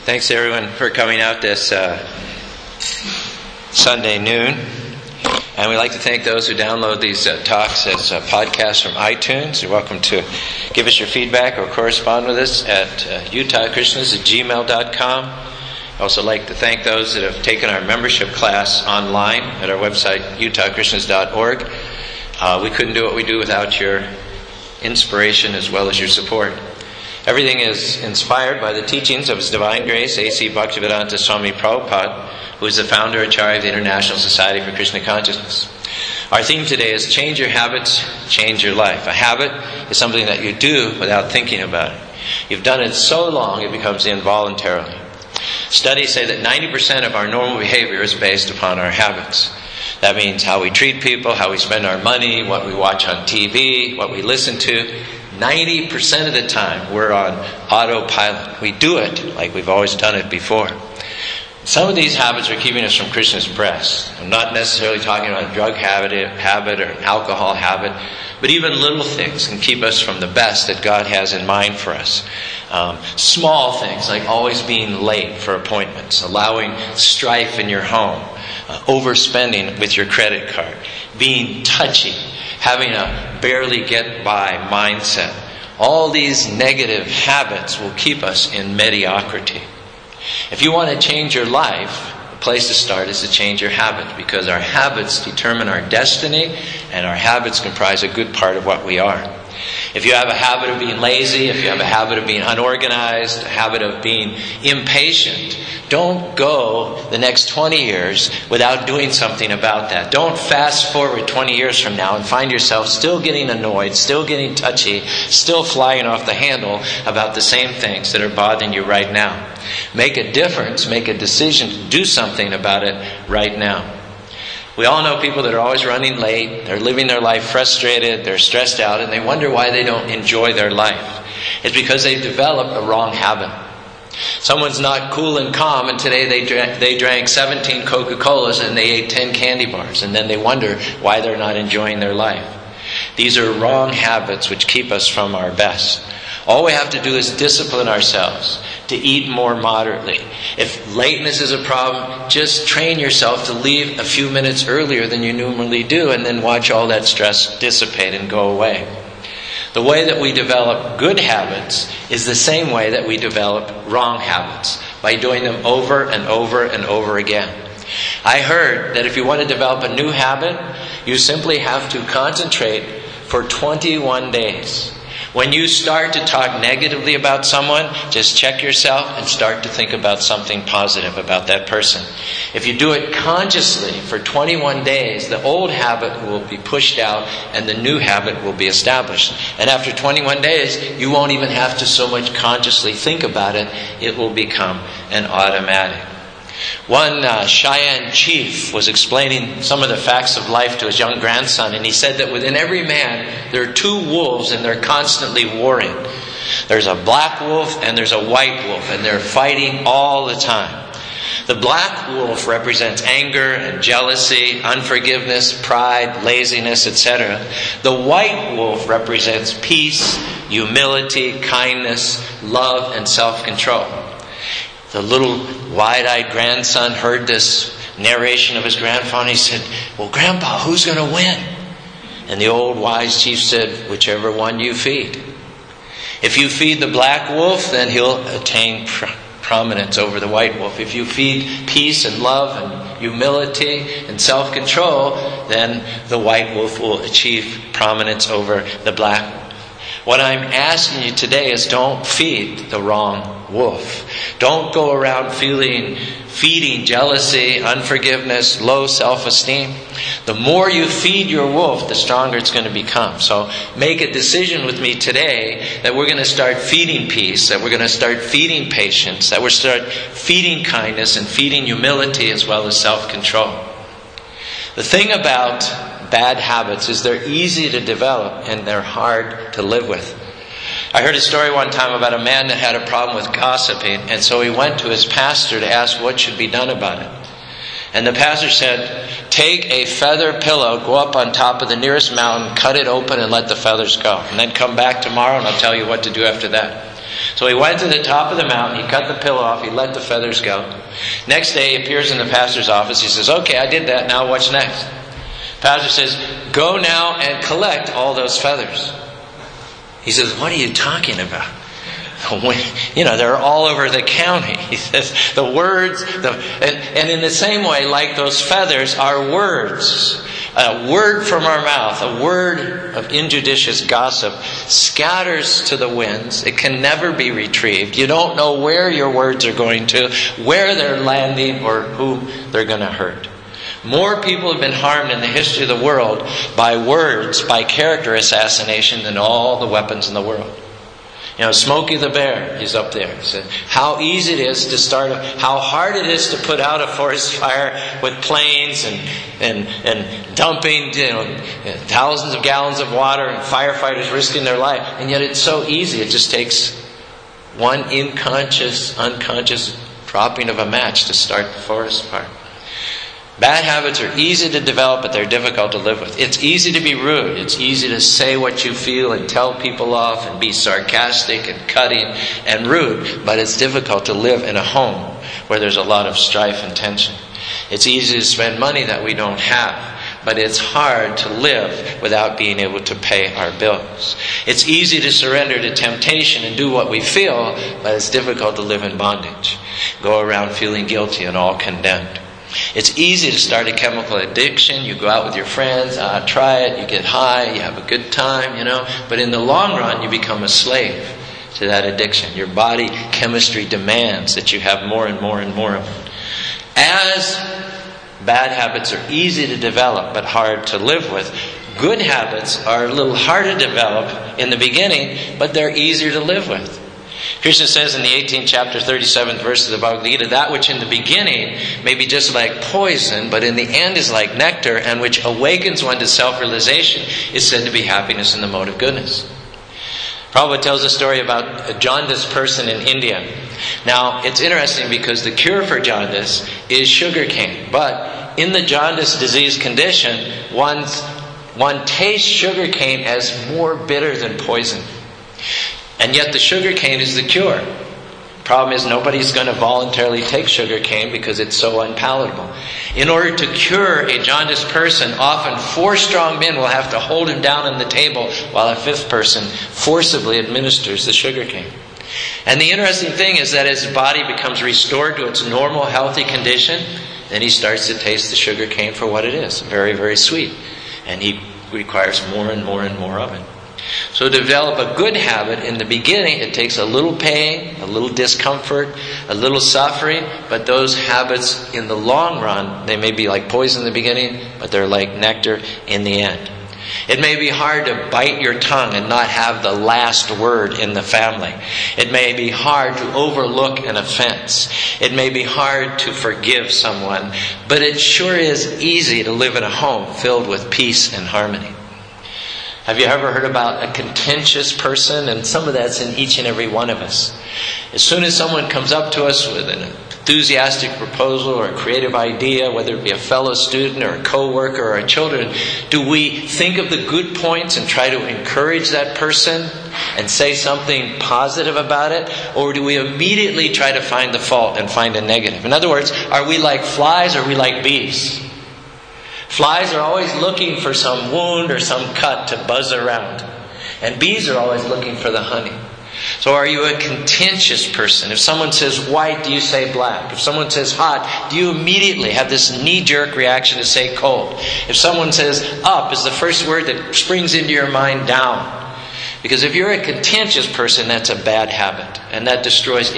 Thanks everyone for coming out this Sunday noon. And we'd like to thank those who download these talks as podcasts from iTunes. You're welcome to give us your feedback or correspond with us at utahchristmas@gmail.com. I'd also like to thank those that have taken our membership class online at our website, utahchristmas.org. We couldn't do what we do without your inspiration as well as your support. Everything is inspired by the teachings of His Divine Grace, A.C. Bhaktivedanta Swami Prabhupada, who is the founder and Acharya of the International Society for Krishna Consciousness. Our theme today is change your habits, change your life. A habit is something that you do without thinking about it. You've done it so long it becomes involuntarily. Studies say that 90% of our normal behavior is based upon our habits. That means how we treat people, how we spend our money, what we watch on TV, what we listen to. 90% of the time we're on autopilot. We do it like we've always done it before. Some of these habits are keeping us from Krishna's breast. I'm not necessarily talking about a drug habit or an alcohol habit, but even little things can keep us from the best that God has in mind for us. Small things like always being late for appointments, allowing strife in your home, overspending with your credit card, being touchy, having a barely get by mindset. All these negative habits will keep us in mediocrity. If you want to change your life, the place to start is to change your habits, because our habits determine our destiny, and our habits comprise a good part of what we are. If you have a habit of being lazy, if you have a habit of being unorganized, a habit of being impatient, don't go the next 20 years without doing something about that. Don't fast forward 20 years from now and find yourself still getting annoyed, still getting touchy, still flying off the handle about the same things that are bothering you right now. Make a difference, make a decision to do something about it right now. We all know people that are always running late, they're living their life frustrated, they're stressed out, and they wonder why they don't enjoy their life. It's because they've developed a wrong habit. Someone's not cool and calm, and today they drank 17 Coca-Colas and they ate 10 candy bars, and then they wonder why they're not enjoying their life. These are wrong habits which keep us from our best. All we have to do is discipline ourselves to eat more moderately. If lateness is a problem, just train yourself to leave a few minutes earlier than you normally do, and then watch all that stress dissipate and go away. The way that we develop good habits is the same way that we develop wrong habits, by doing them over and over and over again. I heard that if you want to develop a new habit, you simply have to concentrate for 21 days. When you start to talk negatively about someone, just check yourself and start to think about something positive about that person. If you do it consciously for 21 days, the old habit will be pushed out and the new habit will be established. And after 21 days, you won't even have to so much consciously think about it. It will become an automatic. One Cheyenne chief was explaining some of the facts of life to his young grandson, and he said that within every man there are two wolves, and they're constantly warring. There's a black wolf and there's a white wolf, and they're fighting all the time. The black wolf represents anger and jealousy, unforgiveness, pride, laziness, etc. The white wolf represents peace, humility, kindness, love, and self-control. The little wide-eyed grandson heard this narration of his grandfather, and he said, "Well, Grandpa, who's going to win?" And the old wise chief said, "Whichever one you feed. If you feed the black wolf, then he'll attain prominence over the white wolf. If you feed peace and love and humility and self-control, then the white wolf will achieve prominence over the black wolf." What I'm asking you today is, don't feed the wrong wolf. Don't go around feeding jealousy, unforgiveness, low self-esteem. The more you feed your wolf, the stronger it's going to become. So make a decision with me today that we're going to start feeding peace, that we're going to start feeding patience, that we're start feeding kindness and feeding humility as well as self-control. The thing about bad habits is they're easy to develop and they're hard to live with. I heard a story one time about a man that had a problem with gossiping, and so he went to his pastor to ask what should be done about it. And the pastor said, "Take a feather pillow, go up on top of the nearest mountain, cut it open and let the feathers go. And then come back tomorrow and I'll tell you what to do after that." So he went to the top of the mountain, he cut the pillow off, he let the feathers go. Next day he appears in the pastor's office, he says, okay, I did that, now what's next? Pastor says, go now and collect all those feathers. He says, what are you talking about? They're all over the county. He says, the words, and in the same way, like those feathers, are words. A word from our mouth, a word of injudicious gossip, scatters to the winds. It can never be retrieved. You don't know where your words are going to, where they're landing, or who they're going to hurt. More people have been harmed in the history of the world by words, by character assassination, than all the weapons in the world. Smokey the Bear, he's up there. He said, how easy it is to start, how hard it is to put out a forest fire with planes and dumping, thousands of gallons of water and firefighters risking their life. And yet it's so easy. It just takes one unconscious dropping of a match to start the forest fire. Bad habits are easy to develop, but they're difficult to live with. It's easy to be rude. It's easy to say what you feel and tell people off and be sarcastic and cutting and rude, but it's difficult to live in a home where there's a lot of strife and tension. It's easy to spend money that we don't have, but it's hard to live without being able to pay our bills. It's easy to surrender to temptation and do what we feel, but it's difficult to live in bondage. Go around feeling guilty and all condemned. It's easy to start a chemical addiction. You go out with your friends, try it, you get high, you have a good time, But in the long run, you become a slave to that addiction. Your body chemistry demands that you have more and more and more of it. As bad habits are easy to develop but hard to live with, good habits are a little harder to develop in the beginning, but they're easier to live with. Krishna says in the 18th chapter, 37th verse of the Bhagavad Gita, that which in the beginning may be just like poison, but in the end is like nectar, and which awakens one to self-realization, is said to be happiness in the mode of goodness. Prabhupada tells a story about a jaundiced person in India. Now, it's interesting because the cure for jaundice is sugarcane. But in the jaundice disease condition, one tastes sugarcane as more bitter than poison. And yet the sugarcane is the cure. Problem is, nobody's going to voluntarily take sugarcane because it's so unpalatable. In order to cure a jaundiced person, often 4 strong men will have to hold him down on the table while a 5th person forcibly administers the sugarcane. And the interesting thing is that as his body becomes restored to its normal, healthy condition, then he starts to taste the sugarcane for what it is. Very, very sweet. And he requires more and more and more of it. So to develop a good habit, in the beginning, it takes a little pain, a little discomfort, a little suffering, but those habits in the long run, they may be like poison in the beginning, but they're like nectar in the end. It may be hard to bite your tongue and not have the last word in the family. It may be hard to overlook an offense. It may be hard to forgive someone, but it sure is easy to live in a home filled with peace and harmony. Have you ever heard about a contentious person? And some of that's in each and every one of us. As soon as someone comes up to us with an enthusiastic proposal or a creative idea, whether it be a fellow student or a co-worker or our children, do we think of the good points and try to encourage that person and say something positive about it? Or do we immediately try to find the fault and find a negative? In other words, are we like flies or are we like bees? Flies are always looking for some wound or some cut to buzz around. And bees are always looking for the honey. So are you a contentious person? If someone says white, do you say black? If someone says hot, do you immediately have this knee-jerk reaction to say cold? If someone says up, is the first word that springs into your mind down? Because if you're a contentious person, that's a bad habit. And that destroys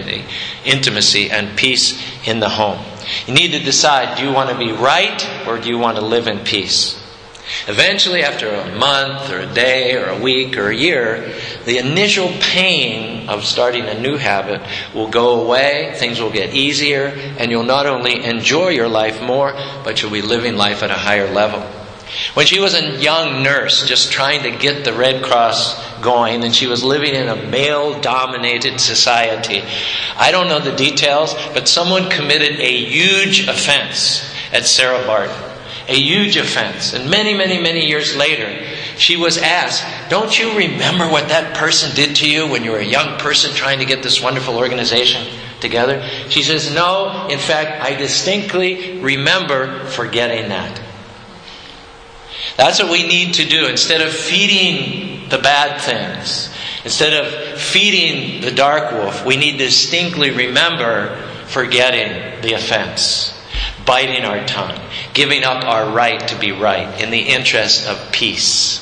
intimacy and peace in the home. You need to decide, do you want to be right or do you want to live in peace? Eventually, after a month or a day or a week or a year, the initial pain of starting a new habit will go away, things will get easier, and you'll not only enjoy your life more, but you'll be living life at a higher level. When she was a young nurse, just trying to get the Red Cross going, and she was living in a male-dominated society, I don't know the details, but someone committed a huge offense at Sarah Barton. A huge offense. And many, many, many years later, she was asked, don't you remember what that person did to you when you were a young person trying to get this wonderful organization together? She says, no, in fact, I distinctly remember forgetting that. That's what we need to do. Instead of feeding the bad things, instead of feeding the dark wolf, we need to distinctly remember forgetting the offense, biting our tongue, giving up our right to be right in the interest of peace.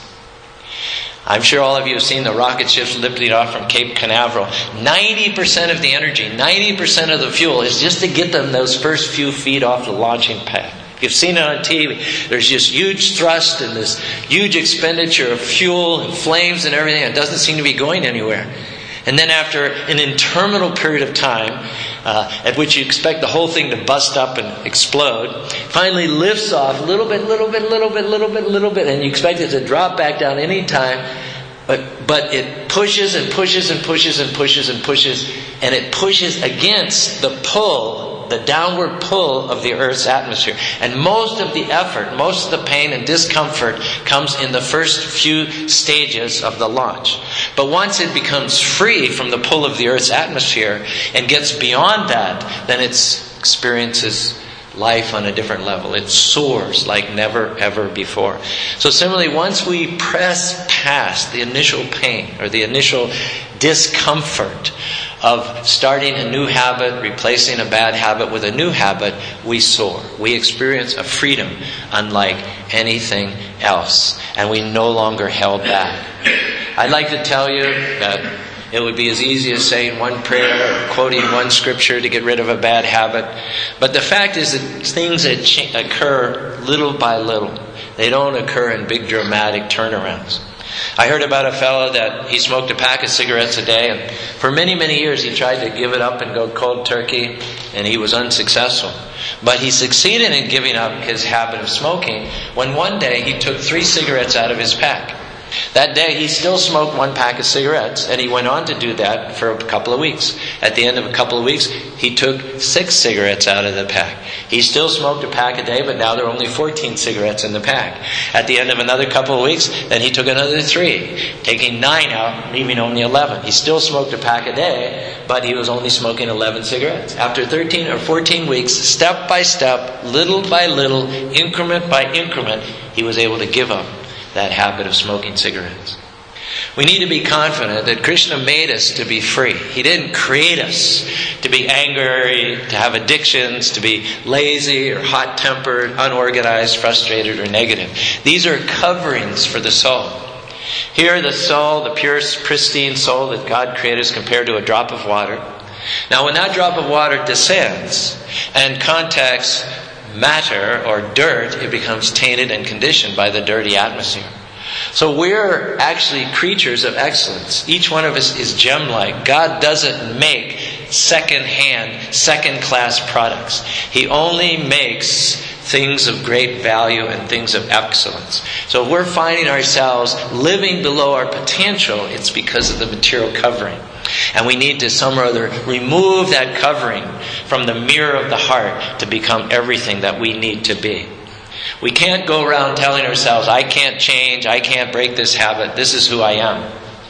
I'm sure all of you have seen the rocket ships lifting off from Cape Canaveral. 90% of the energy, 90% of the fuel is just to get them those first few feet off the launching pad. You've seen it on TV. There's just huge thrust and this huge expenditure of fuel and flames and everything. It doesn't seem to be going anywhere. And then after an interminable period of time, at which you expect the whole thing to bust up and explode, finally lifts off a little bit, and you expect it to drop back down any time. But it pushes and pushes and pushes and pushes and pushes, and it pushes against the pull, the downward pull of the Earth's atmosphere. And most of the effort, most of the pain and discomfort comes in the first few stages of the launch. But once it becomes free from the pull of the Earth's atmosphere and gets beyond that, then it experiences life on a different level. It soars like never ever before. So similarly, once we press past the initial pain or the initial discomfort of starting a new habit, replacing a bad habit with a new habit, we soar. We experience a freedom unlike anything else, and we no longer held back. I'd like to tell you that it would be as easy as saying one prayer or quoting one scripture to get rid of a bad habit. But the fact is that things that occur little by little. They don't occur in big dramatic turnarounds. I heard about a fellow that he smoked a pack of cigarettes a day, and for many, many years he tried to give it up and go cold turkey, and he was unsuccessful. But he succeeded in giving up his habit of smoking when one day he took 3 cigarettes out of his pack. That day he still smoked 1 pack of cigarettes, and he went on to do that for a couple of weeks. At the end of a couple of weeks, he took 6 cigarettes out of the pack. He still smoked a pack a day, but now there are only 14 cigarettes in the pack. At the end of another couple of weeks, then he took another 3, taking 9 out, leaving only 11. He still smoked a pack a day, but he was only smoking 11 cigarettes. After 13 or 14 weeks, step by step, little by little, increment by increment, he was able to give up that habit of smoking cigarettes. We need to be confident that Krishna made us to be free. He didn't create us to be angry, to have addictions, to be lazy or hot-tempered, unorganized, frustrated, or negative. These are coverings for the soul. Here the soul, the pure, pristine soul that God created, is compared to a drop of water. Now when that drop of water descends and contacts matter or dirt, it becomes tainted and conditioned by the dirty atmosphere. So we're actually creatures of excellence. Each one of us is gem-like. God doesn't make second-hand, second-class products. He only makes things of great value and things of excellence. So if we're finding ourselves living below our potential, it's because of the material covering. And we need to some or other remove that covering from the mirror of the heart to become everything that we need to be. We can't go around telling ourselves, I can't change, I can't break this habit, this is who I am.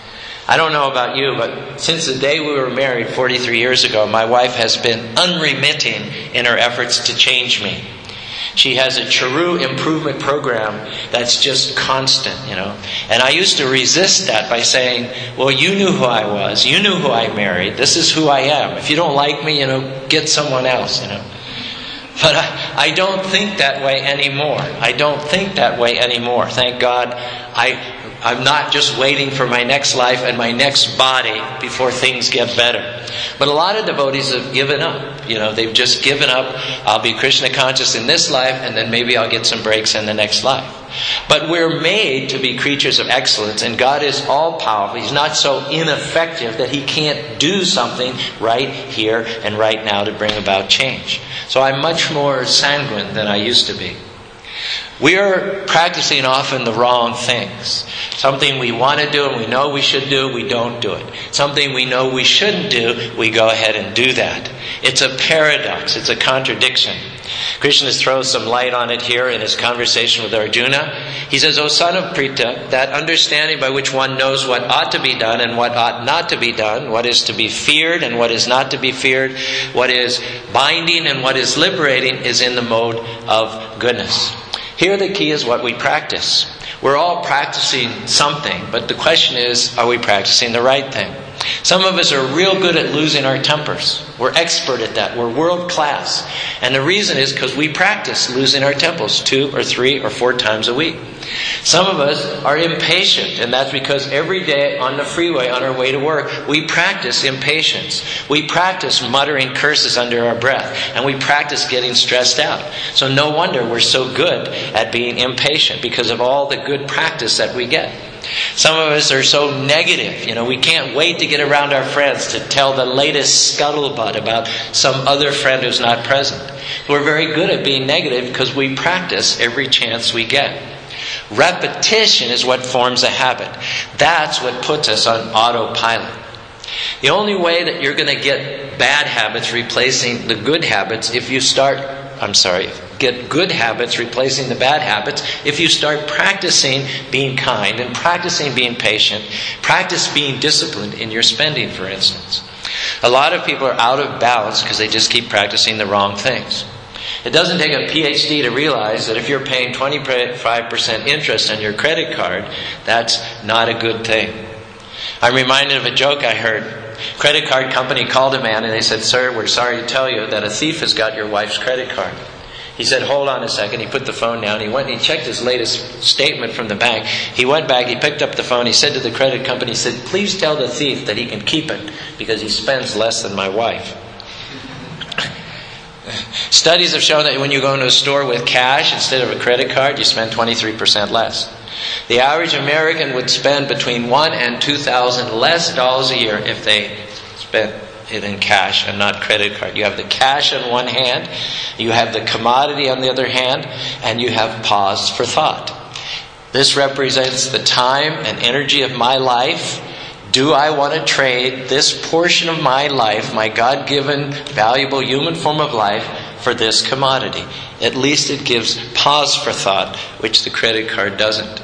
I don't know about you, but since the day we were married 43 years ago, my wife has been unremitting in her efforts to change me. She has a Charu improvement program that's just constant, And I used to resist that by saying, well, you knew who I was. You knew who I married. This is who I am. If you don't like me, get someone else, But I don't think that way anymore. I don't think that way anymore. Thank God. I'm not just waiting for my next life and my next body before things get better. But a lot of devotees have given up. They've just given up. I'll be Krishna conscious in this life, and then maybe I'll get some breaks in the next life. But we're made to be creatures of excellence, and God is all-powerful. He's not so ineffective that He can't do something right here and right now to bring about change. So I'm much more sanguine than I used to be. We are practicing often the wrong things. Something we want to do and we know we should do, we don't do it. Something we know we shouldn't do, we go ahead and do that. It's a paradox. It's a contradiction. Krishna throws some light on it here in his conversation with Arjuna. He says, O son of Pritha, that understanding by which one knows what ought to be done and what ought not to be done, what is to be feared and what is not to be feared, what is binding and what is liberating, is in the mode of goodness. Here the key is what we practice. We're all practicing something, but the question is, are we practicing the right thing? Some of us are real good at losing our tempers. We're expert at that. We're world class. And the reason is because we practice losing our tempers 2 or 3 or 4 times a week. Some of us are impatient, and that's because every day on the freeway on our way to work, we practice impatience. We practice muttering curses under our breath, and we practice getting stressed out. So no wonder we're so good at being impatient, because of all the good practice that we get. Some of us are so negative. We can't wait to get around our friends to tell the latest scuttlebutt about some other friend who's not present. We're very good at being negative because we practice every chance we get. Repetition is what forms a habit. That's what puts us on autopilot. The only way that you're going to get bad habits replacing the good habits get good habits replacing the bad habits if you start practicing being kind and practicing being patient, practice being disciplined in your spending, for instance. A lot of people are out of balance because they just keep practicing the wrong things. It doesn't take a PhD to realize that if you're paying 25% interest on your credit card, that's not a good thing. I'm reminded of a joke I heard. Credit card company called a man and they said, "Sir, we're sorry to tell you that a thief has got your wife's credit card." He said, "Hold on a second." He put the phone down. He went and he checked his latest statement from the bank. He went back, he picked up the phone. He said to the credit company, he said, "Please tell the thief that he can keep it because he spends less than my wife." Studies have shown that when you go into a store with cash instead of a credit card, you spend 23% less. The average American would spend between $1,000 and $2,000 less dollars a year if they spent it in cash and not credit card. You have the cash on one hand, you have the commodity on the other hand, and you have pause for thought. This represents the time and energy of my life. Do I want to trade this portion of my life, my God-given, valuable human form of life, for this commodity? At least it gives pause for thought, which the credit card doesn't.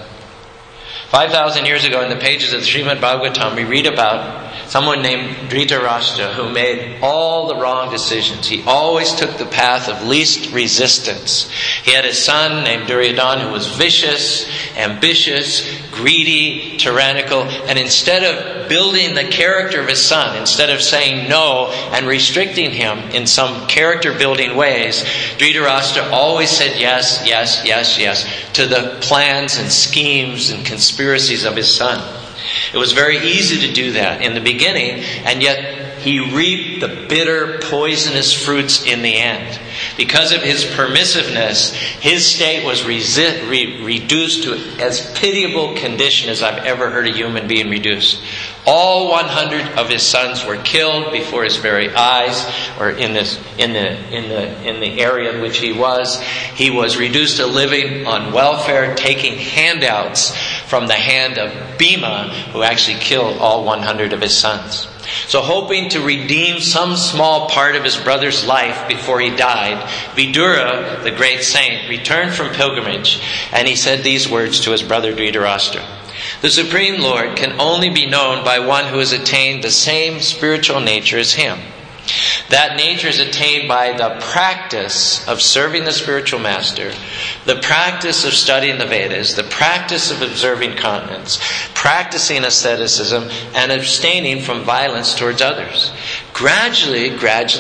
5,000 years ago, in the pages of the Srimad Bhagavatam, we read about someone named Dhritarashtra who made all the wrong decisions. He always took the path of least resistance. He had a son named Duryodhana who was vicious, ambitious, greedy, tyrannical, and instead of building the character of his son, instead of saying no and restricting him in some character-building ways, Dhritarashtra always said yes, yes, yes, yes to the plans and schemes and conspiracies of his son. It was very easy to do that in the beginning, and yet he reaped the bitter, poisonous fruits in the end. Because of his permissiveness, his state was reduced to as pitiable condition as I've ever heard a human being reduced. All 100 of his sons were killed before his very eyes, or in the area in which he was. He was reduced to living on welfare, taking handouts from the hand of Bhima, who actually killed all 100 of his sons. So hoping to redeem some small part of his brother's life before he died, Vidura, the great saint, returned from pilgrimage, and he said these words to his brother Dhritarashtra. The Supreme Lord can only be known by one who has attained the same spiritual nature as him. That nature is attained by the practice of serving the spiritual master, the practice of studying the Vedas, the practice of observing continence, practicing asceticism, and abstaining from violence towards others. Gradually,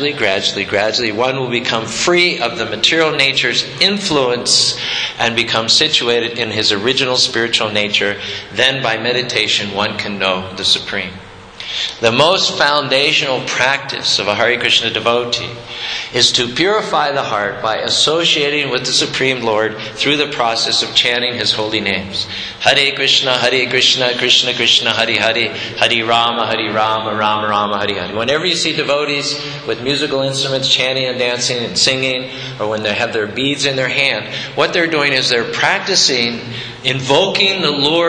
one will become free of the material nature's influence and become situated in his original spiritual nature. Then by meditation one can know the Supreme. The most foundational practice of a Hare Krishna devotee is to purify the heart by associating with the Supreme Lord through the process of chanting His holy names. Hare Krishna, Krishna Krishna, Hare Hare, Hare Rama, Rama Rama, Hare Hare. Whenever you see devotees with musical instruments chanting and dancing and singing, or when they have their beads in their hand, what they're doing is they're practicing invoking the Lord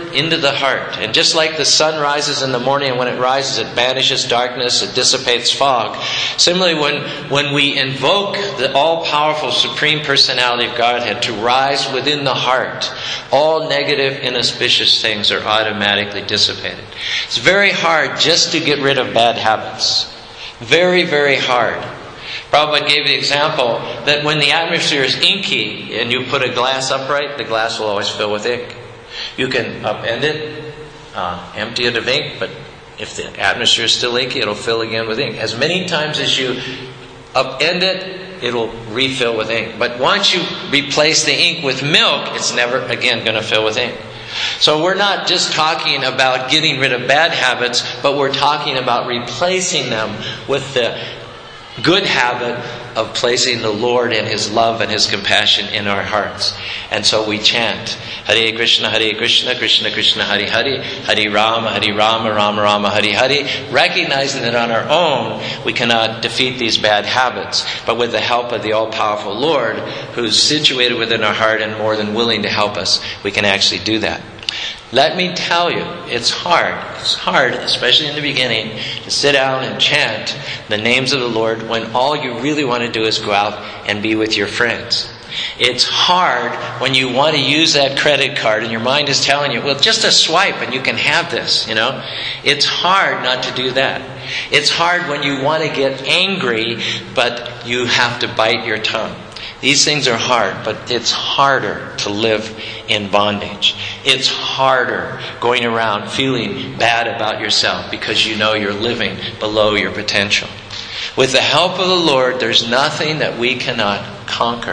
into the heart. And just like the sun rises in the morning, and when it rises it banishes darkness, it dissipates fog. Similarly, when we invoke the all-powerful Supreme Personality of Godhead to rise within the heart, all negative, inauspicious things are automatically dissipated. It's very hard just to get rid of bad habits. Very, very hard. Prabhupada gave the example that when the atmosphere is inky and you put a glass upright, the glass will always fill with ink. You can upend it, empty it of ink, but if the atmosphere is still inky, it'll fill again with ink. As many times as you upend it, it'll refill with ink. But once you replace the ink with milk, it's never again going to fill with ink. So we're not just talking about getting rid of bad habits, but we're talking about replacing them with the good habit of placing the Lord and His love and His compassion in our hearts. And so we chant Hare Krishna, Krishna Krishna, Hare Hare, Hare Rama, Rama Rama, Hare Hare, recognizing that on our own we cannot defeat these bad habits, but with the help of the all-powerful Lord, who's situated within our heart and more than willing to help us, we can actually do that. Let me tell you, it's hard. It's hard, especially in the beginning, to sit down and chant the names of the Lord when all you really want to do is go out and be with your friends. It's hard when you want to use that credit card and your mind is telling you, well, just a swipe and you can have this, It's hard not to do that. It's hard when you want to get angry, but you have to bite your tongue. These things are hard, but it's harder to live in bondage. It's harder going around feeling bad about yourself because you know you're living below your potential. With the help of the Lord, there's nothing that we cannot conquer.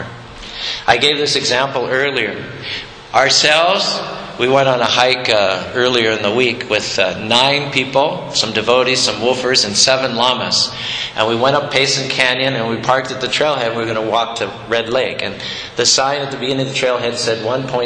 I gave this example earlier. Ourselves, we went on a hike earlier in the week with 9 people, some devotees, some woofers, and 7 lamas. And we went up Payson Canyon and we parked at the trailhead. We were going to walk to Red Lake. And the sign at the beginning of the trailhead said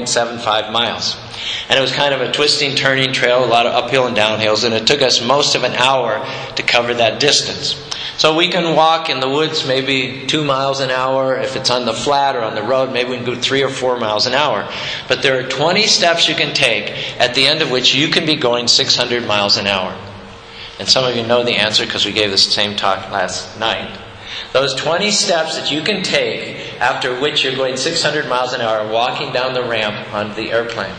1.75 miles. And it was kind of a twisting, turning trail, a lot of uphill and downhills. And it took us most of an hour to cover that distance. So we can walk in the woods maybe 2 miles an hour. If it's on the flat or on the road, maybe we can go 3 or 4 miles an hour. But there are 20 steps you can take, at the end of which you can be going 600 miles an hour. And some of you know the answer because we gave this same talk last night. Those 20 steps that you can take, after which you're going 600 miles an hour walking down the ramp on the airplane.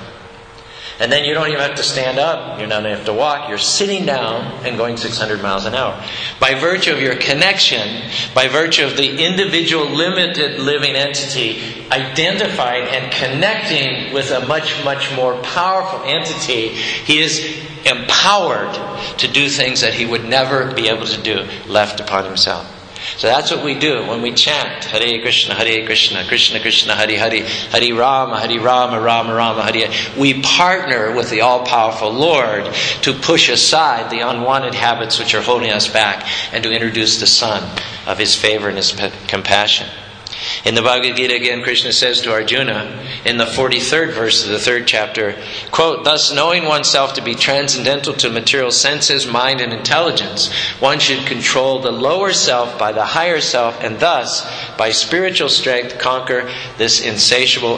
And then you don't even have to stand up. You don't have to walk. You're sitting down and going 600 miles an hour. By virtue of your connection, by virtue of the individual limited living entity identifying and connecting with a much, much more powerful entity, he is empowered to do things that he would never be able to do left upon himself. So that's what we do when we chant Hare Krishna, Krishna Krishna, Hare Hare, Hare Rama, Rama Rama, Hare Hare. We partner with the all-powerful Lord to push aside the unwanted habits which are holding us back and to introduce the sun of His favor and His compassion. In the Bhagavad Gita again, Krishna says to Arjuna in the 43rd verse of the 3rd chapter, quote, "Thus knowing oneself to be transcendental to material senses, mind, and intelligence, one should control the lower self by the higher self, and thus, by spiritual strength, conquer this insatiable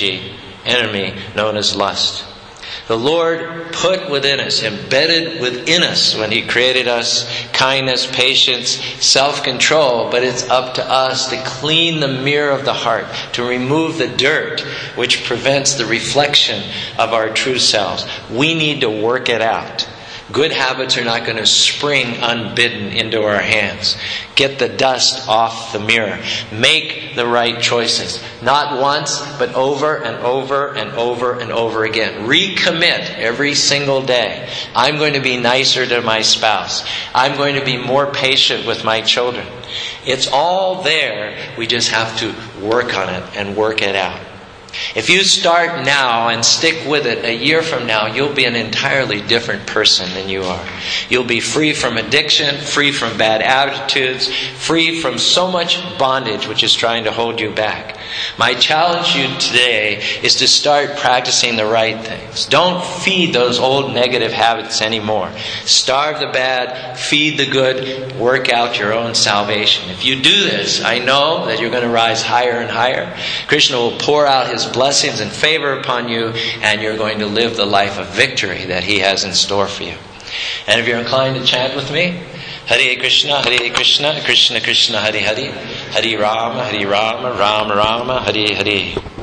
enemy known as lust." The Lord put within us, embedded within us when He created us, kindness, patience, self-control, but it's up to us to clean the mirror of the heart, to remove the dirt which prevents the reflection of our true selves. We need to work it out. Good habits are not going to spring unbidden into our hands. Get the dust off the mirror. Make the right choices. Not once, but over and over and over and over again. Recommit every single day. I'm going to be nicer to my spouse. I'm going to be more patient with my children. It's all there. We just have to work on it and work it out. If you start now and stick with it, a year from now, you'll be an entirely different person than you are. You'll be free from addiction, free from bad attitudes, free from so much bondage which is trying to hold you back. My challenge to you today is to start practicing the right things. Don't feed those old negative habits anymore. Starve the bad, feed the good, work out your own salvation. If you do this, I know that you're going to rise higher and higher. Krishna will pour out his blessings and favor upon you, and you're going to live the life of victory that he has in store for you. And if you're inclined to chant with me, Hare Krishna, Krishna Krishna, Hare Hare, Hare Rama, Rama Rama, Hare Hare.